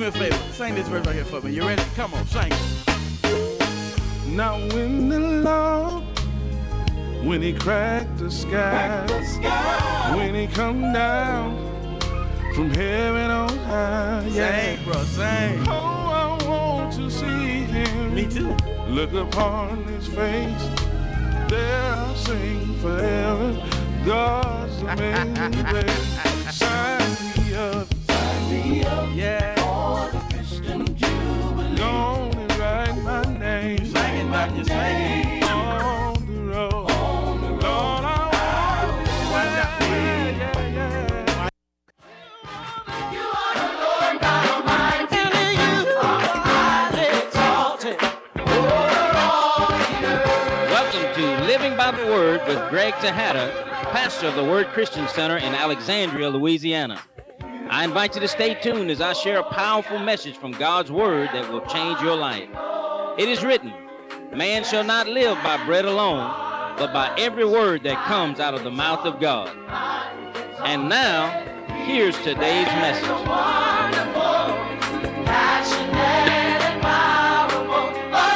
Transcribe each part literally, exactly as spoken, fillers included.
me a favor. Sing this verse right here for me. You ready? Come on, sing it. Now when the Lord, when he cracked the sky, the sky. when he come down from heaven on high, yeah. Sing, bro, sing. Oh, I want to see him. Me too. Look upon his face, there I'll sing forever. God's amazing grace. Sign me up, sign me up, yeah. For the Christian Jubilee. Gone and write my name. You sing it, man. You sing it. On the road, on the road. Lord, I want to watch out. yeah, yeah, yeah. You are the Lord God Almighty, and you are highly exalted over all the earth. Welcome to Living by the Word with Greg Tejada, pastor of the Word Christian Center in Alexandria, Louisiana. I invite you to stay tuned as I share a powerful message from God's Word that will change your life. It is written, man shall not live by bread alone, but by every word that comes out of the mouth of God. And now, here's today's message. Wonderful, passionate and powerful.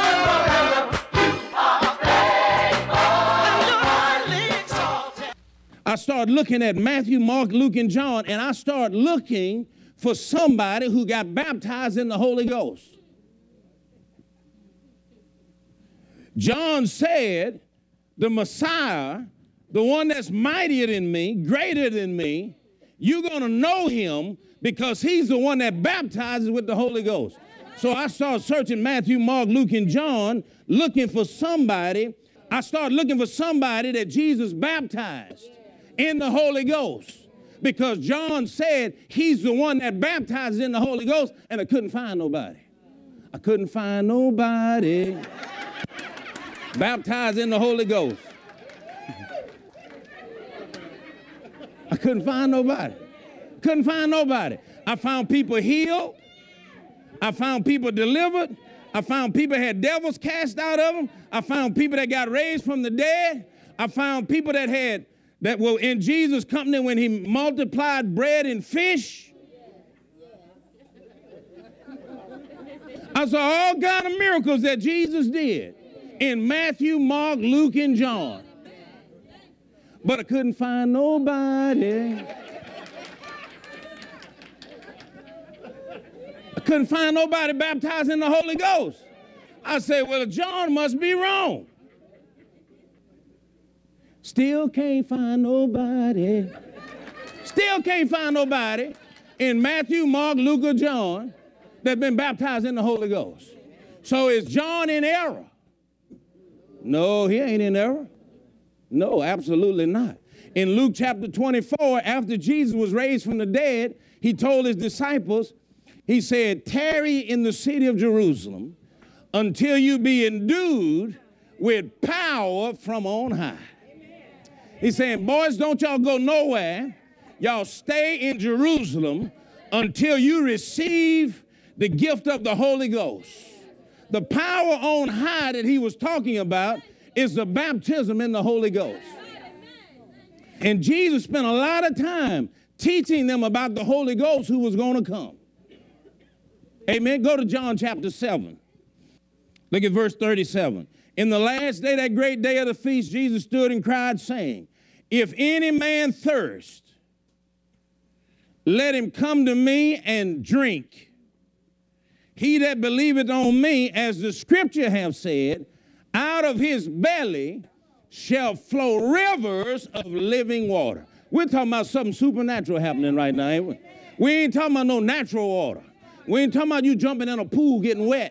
I start looking at Matthew, Mark, Luke, and John, and I start looking for somebody who got baptized in the Holy Ghost. John said, the Messiah, the one that's mightier than me, greater than me, you're going to know him because he's the one that baptizes with the Holy Ghost. So I start searching Matthew, Mark, Luke, and John, looking for somebody. I start looking for somebody that Jesus baptized in the Holy Ghost, because John said he's the one that baptizes in the Holy Ghost, and I couldn't find nobody. I couldn't find nobody baptized in the Holy Ghost. I couldn't find nobody. Couldn't find nobody. I found people healed. I found people delivered. I found people had devils cast out of them. I found people that got raised from the dead. I found people that had that were in Jesus' company when he multiplied bread and fish. I saw all kind of miracles that Jesus did in Matthew, Mark, Luke, and John. But I couldn't find nobody. I couldn't find nobody baptized in the Holy Ghost. I said, well, John must be wrong. Still can't find nobody. Still can't find nobody in Matthew, Mark, Luke, or John that's been baptized in the Holy Ghost. So is John in error? No, he ain't in error. No, absolutely not. In Luke chapter twenty-four, after Jesus was raised from the dead, he told his disciples, he said, tarry in the city of Jerusalem until you be endued with power from on high. He's saying, boys, don't y'all go nowhere. Y'all stay in Jerusalem until you receive the gift of the Holy Ghost. The power on high that he was talking about is the baptism in the Holy Ghost. And Jesus spent a lot of time teaching them about the Holy Ghost who was going to come. Amen. Go to John chapter seven. Look at verse thirty-seven. In the last day, that great day of the feast, Jesus stood and cried, saying, if any man thirst, let him come to me and drink. He that believeth on me, as the scripture have said, out of his belly shall flow rivers of living water. We're talking about something supernatural happening right now, ain't we? We ain't talking about no natural water. We ain't talking about you jumping in a pool getting wet.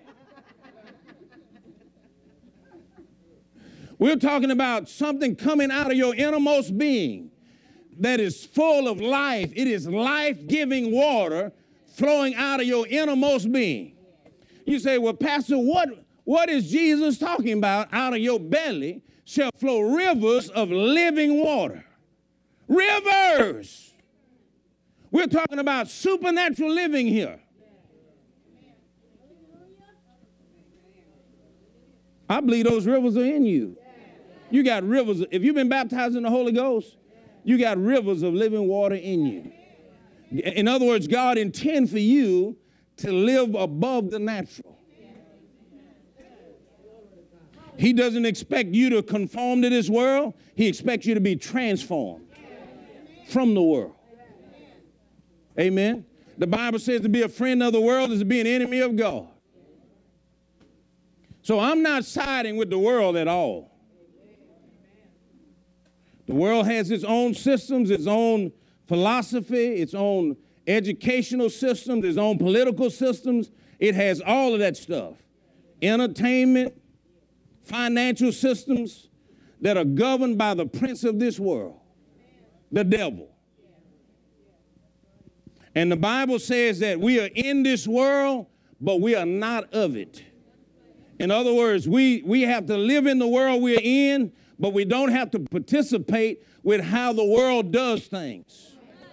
We're talking about something coming out of your innermost being that is full of life. It is life-giving water flowing out of your innermost being. You say, well, Pastor, what, what is Jesus talking about? Out of your belly shall flow rivers of living water. Rivers! We're talking about supernatural living here. I believe those rivers are in you. You got rivers. If you've been baptized in the Holy Ghost, you got rivers of living water in you. In other words, God intends for you to live above the natural. He doesn't expect you to conform to this world. He expects you to be transformed from the world. Amen. The Bible says to be a friend of the world is to be an enemy of God. So I'm not siding with the world at all. The world has its own systems, its own philosophy, its own educational systems, its own political systems. It has all of that stuff. Entertainment, financial systems that are governed by the prince of this world, the devil. And the Bible says that we are in this world, but we are not of it. In other words, we, we have to live in the world we're in, but we don't have to participate with how the world does things.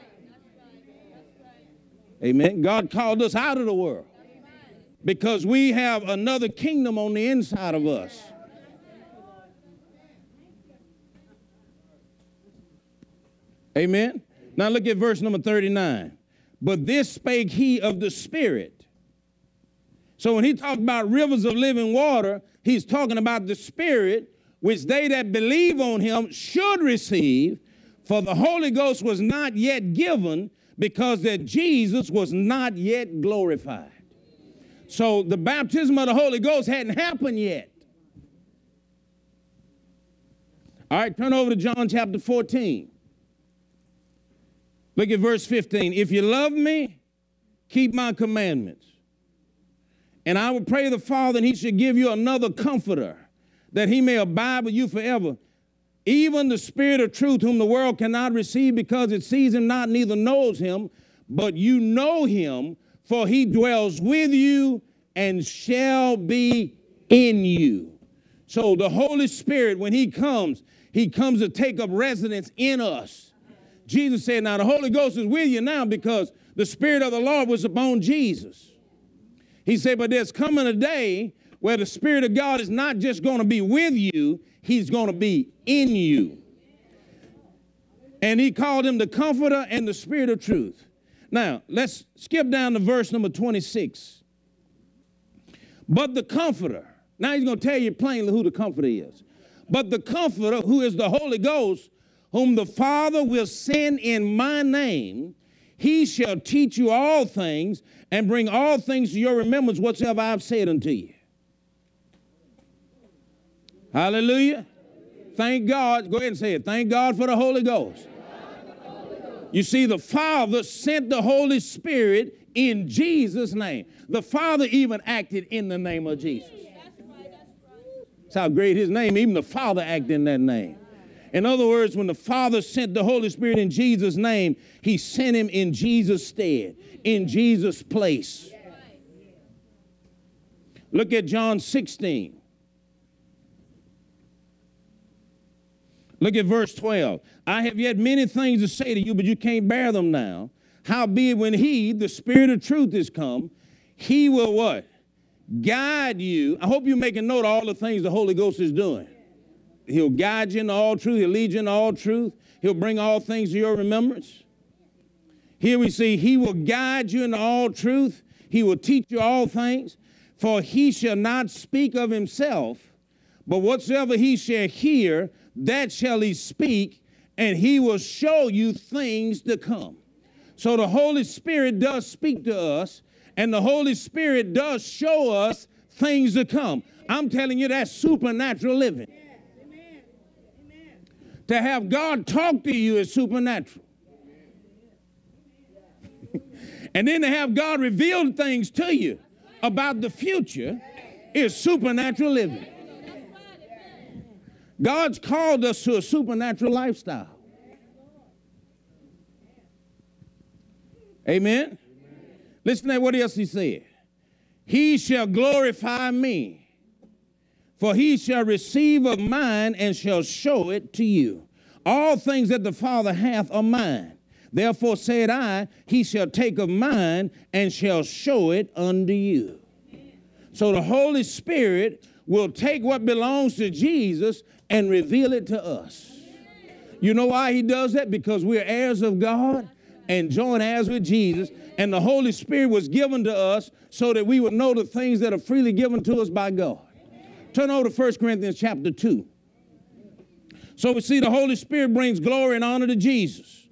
Amen. God called us out of the world because we have another kingdom on the inside of us. Amen. Now look at verse number thirty-nine. But this spake he of the Spirit. So when he talks about rivers of living water, he's talking about the Spirit, which they that believe on him should receive, for the Holy Ghost was not yet given, because that Jesus was not yet glorified. So the baptism of the Holy Ghost hadn't happened yet. All right, turn over to John chapter fourteen. Look at verse fifteen. If you love me, keep my commandments. And I will pray the Father, and he should give you another comforter, that he may abide with you forever. Even the Spirit of truth, whom the world cannot receive, because it sees him not, neither knows him, but you know him, for he dwells with you and shall be in you. So the Holy Spirit, when he comes, he comes to take up residence in us. Jesus said, now the Holy Ghost is with you now because the Spirit of the Lord was upon Jesus. He said, but there's coming a day where the Spirit of God is not just going to be with you, he's going to be in you. And he called him the Comforter and the Spirit of truth. Now, let's skip down to verse number twenty-six. But the Comforter, now he's going to tell you plainly who the Comforter is. But the Comforter, who is the Holy Ghost, whom the Father will send in my name, he shall teach you all things and bring all things to your remembrance whatsoever I've said unto you. Hallelujah. Thank God. Go ahead and say it. Thank God for the Holy Ghost. You see, the Father sent the Holy Spirit in Jesus' name. The Father even acted in the name of Jesus. That's how great his name, even the Father acted in that name. In other words, when the Father sent the Holy Spirit in Jesus' name, he sent him in Jesus' stead, in Jesus' place. Look at John sixteen. Look at verse twelve. I have yet many things to say to you, but you can't bear them now. Howbeit when he, the Spirit of truth, is come, he will what? Guide you. I hope you make a note of all the things the Holy Ghost is doing. He'll guide you into all truth. He'll lead you into all truth. He'll bring all things to your remembrance. Here we see he will guide you into all truth. He will teach you all things. For he shall not speak of himself, but whatsoever he shall hear, that shall he speak, and he will show you things to come. So the Holy Spirit does speak to us, and the Holy Spirit does show us things to come. I'm telling you, that's supernatural living. To have God talk to you is supernatural. And then to have God reveal things to you about the future is supernatural living. God's called us to a supernatural lifestyle. Amen? Listen to what else he said. He shall glorify me. For he shall receive of mine and shall show it to you. All things that the Father hath are mine. Therefore said I, he shall take of mine and shall show it unto you. So the Holy Spirit will take what belongs to Jesus and reveal it to us. You know why he does that? Because we're heirs of God and joint heirs with Jesus, and the Holy Spirit was given to us so that we would know the things that are freely given to us by God. Turn over to First Corinthians chapter two. So we see the Holy Spirit brings glory and honor to Jesus.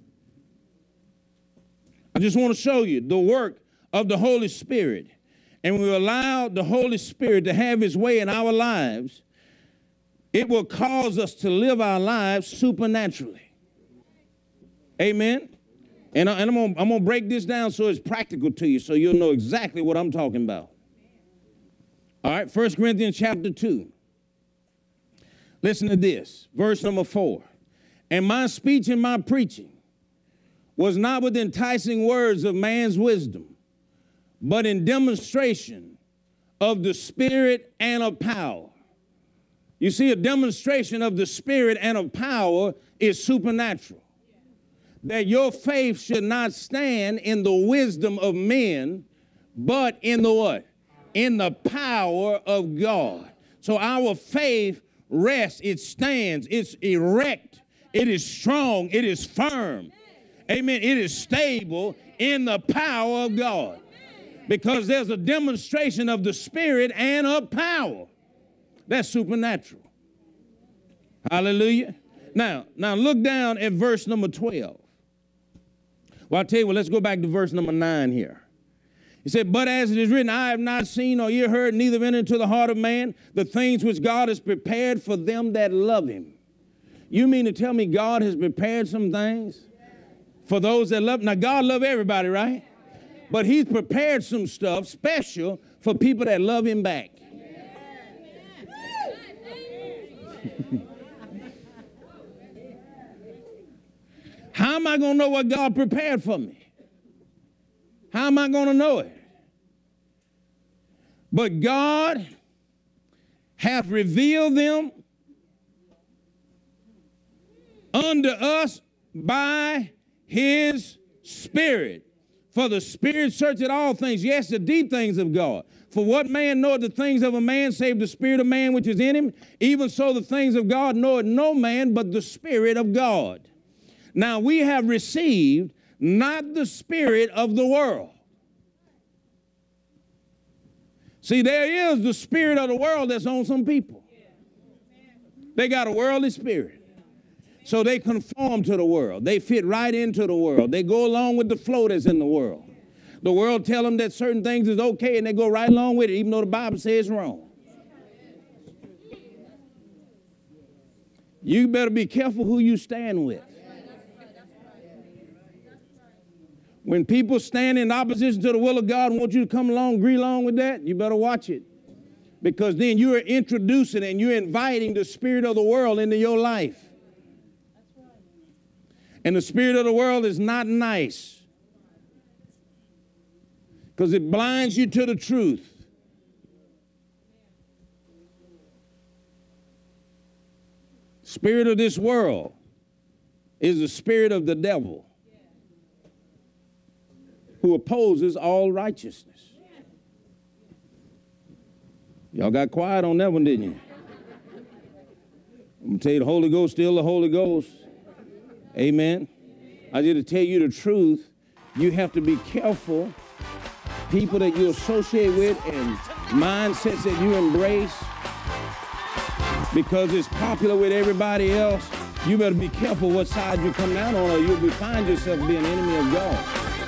I just want to show you the work of the Holy Spirit. And we allow the Holy Spirit to have his way in our lives, it will cause us to live our lives supernaturally. Amen? And, I, and I'm going I'm to break this down so it's practical to you so you'll know exactly what I'm talking about. All right, First Corinthians chapter two. Listen to this, verse number four. And my speech and my preaching was not with enticing words of man's wisdom, but in demonstration of the Spirit and of power. You see, a demonstration of the Spirit and of power is supernatural. That your faith should not stand in the wisdom of men, but in the what? In the power of God. So our faith rests, it stands, it's erect, it is strong, it is firm. Amen. It is stable in the power of God. Because there's a demonstration of the Spirit and of power. That's supernatural. Hallelujah. Now, now look down at verse number twelve. Well, I'll tell you what, let's go back to verse number nine here. He said, but as it is written, I have not seen or ear heard, neither entered into the heart of man, the things which God has prepared for them that love him. You mean to tell me God has prepared some things for those that love? Now, God loves everybody, right? But he's prepared some stuff special for people that love him back. How am I going to know what God prepared for me? How am I going to know it? But God hath revealed them unto us by his Spirit. For the Spirit searcheth all things, yes, the deep things of God. For what man knoweth the things of a man, save the spirit of man which is in him? Even so the things of God knoweth no man but the Spirit of God. Now we have received not the spirit of the world. See, there is the spirit of the world that's on some people. They got a worldly spirit. So they conform to the world. They fit right into the world. They go along with the flow that's in the world. The world tell them that certain things is okay, and they go right along with it, even though the Bible says it's wrong. You better be careful who you stand with. When people stand in opposition to the will of God and want you to come along, agree along with that, you better watch it. Because then you are introducing and you're inviting the spirit of the world into your life. And the spirit of the world is not nice. Because it blinds you to the truth. Spirit of this world is the spirit of the devil, who opposes all righteousness. Y'all got quiet on that one, didn't you? I'm going to tell you, the Holy Ghost still the Holy Ghost. Amen. I need to tell you the truth. You have to be careful. People that you associate with and mindsets that you embrace, because it's popular with everybody else. You better be careful what side you come down on, or you'll be find yourself being an enemy of God.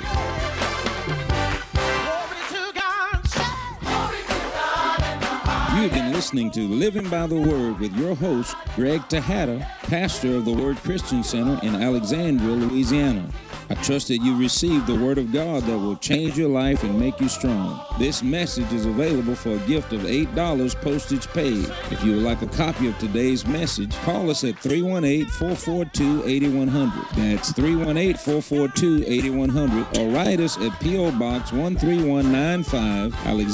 You've been listening to Living by the Word with your host, Greg Tejada, pastor of the Word Christian Center in Alexandria, Louisiana. I trust that you received the Word of God that will change your life and make you strong. This message is available for a gift of eight dollars postage paid. If you would like a copy of today's message, call us at three one eight, four four two, eight one zero zero. That's three one eight, four four two, eight one zero zero, or write us at P O Box one three one nine five, Alexandria.